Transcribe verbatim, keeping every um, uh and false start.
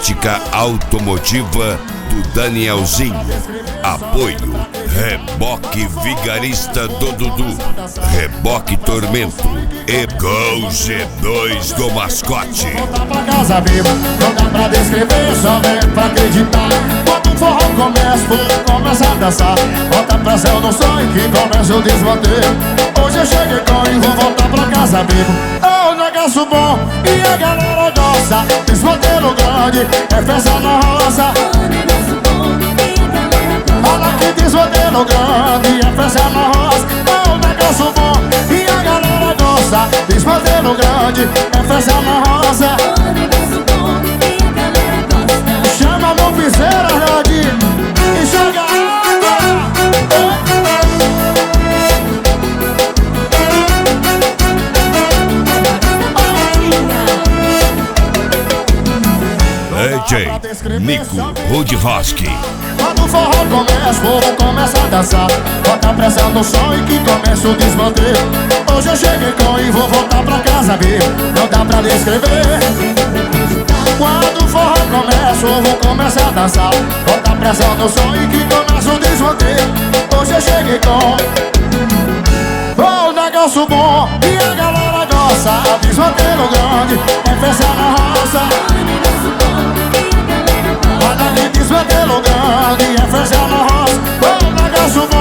Estética automotiva do Danielzinho. Apoio Reboque Vigarista do Dudu, Reboque Tormento e Gol G dois do Mascote. Voltar pra casa vivo, não dá pra descrever, só vem pra acreditar. Quando o forró começa, o povo começa a dançar. Volta pra céu no sonho que começa o desmanter. Hoje eu cheguei com e vou voltar pra casa vivo. É um negócio bom e a galera gosta. Desmanteiro grande, é festa na roça. Olha que desmanteiro grande, é festa na roça. É um negócio bom e a galera gosta. Desmanteiro grande, é festa na roça. Chama no piseira, Rodi, e joga água. D J Nico Rudroski. Quando o forró começa, o povo começa a dançar. Bota a pressão no som e que começa o desmanter. Hoje eu cheguei com e vou voltar pra casa ver. Não dá pra descrever. Quando o forró começa, o povo começa a dançar. Bota a pressão no som e que começa o desmanter. Hoje eu cheguei com oh, negócio bom e a galera gosta. Desmanteiro grande, é festa na roça. Olha que desmanteiro grande, é festa na roça. Oh, negócio bom